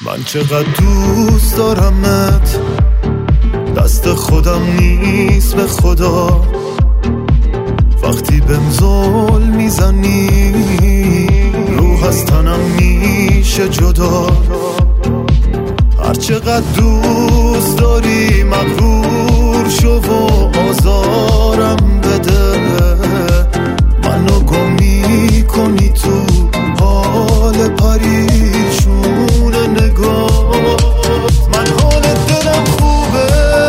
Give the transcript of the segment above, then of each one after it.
من چقدر دوست دارمت، دست خودم نیست به خدا. وقتی بهم ظلم میزنی روح از تنم میشه جدا. هر چقدر دوست داری مغرور شو و آزارم بده. منو گم میکنی تو حال پریشون نگاه. من حال دلم خوبه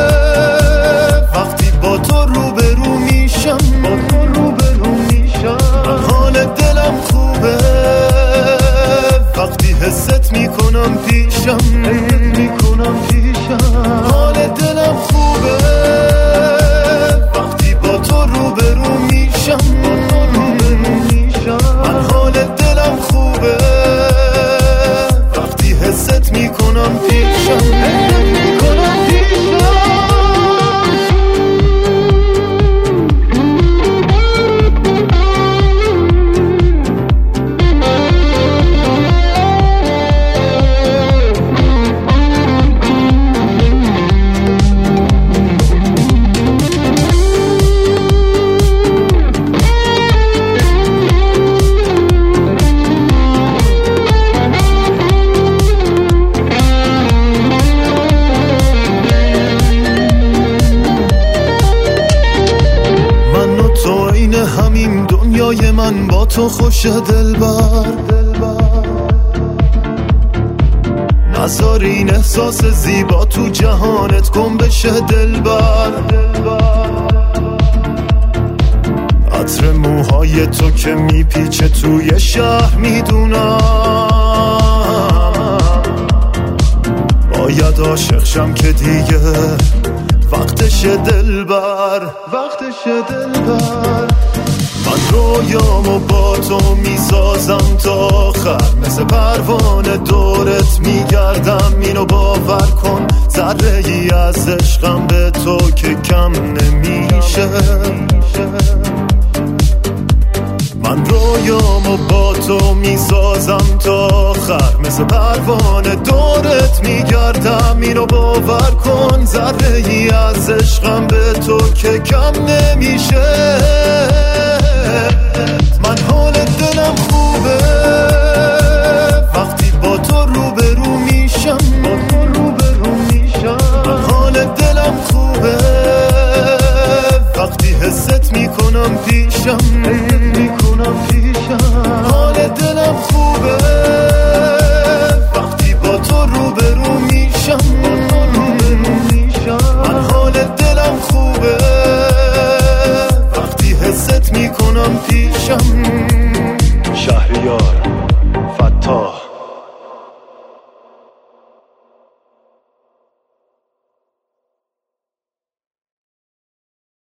وقتی با تو روبرو میشم. من حال دلم خوبه وقتی حست میکنم پیشم. حال دلم خوبه وقتی با تو روبرو میشم. من حال دلم خوبه وقتی حست میکنم پیشم. همین دنیای من با تو خوش دلبر. نذار این احساس زیبا تو جهانت گم بشه دلبر. عطر موهای تو که میپیچه توی شهر میدونم. باید عاشق شم که دیگه وقتشه دلبر. من رویامو با تو میسازم تا آخر، مثل پروانه دورت میگردم. اینو باور کن ذره ای از عشقم به تو که کم نمیشه. من رویامو با تو میسازم تا آخر، مثل پروانه دورت میگردم. اینو باور کن ذره ای از عشقم به تو که کم نمیشه. من حال دلم خوبه وقتی با تو روبرو میشم. من حال دلم خوبه وقتی حست میکنم پیشم. حال دلم خوبه وقتی با تو روبرو میشم. من حال دلم خوبه وقتی حست میکنم پیشم. شهریار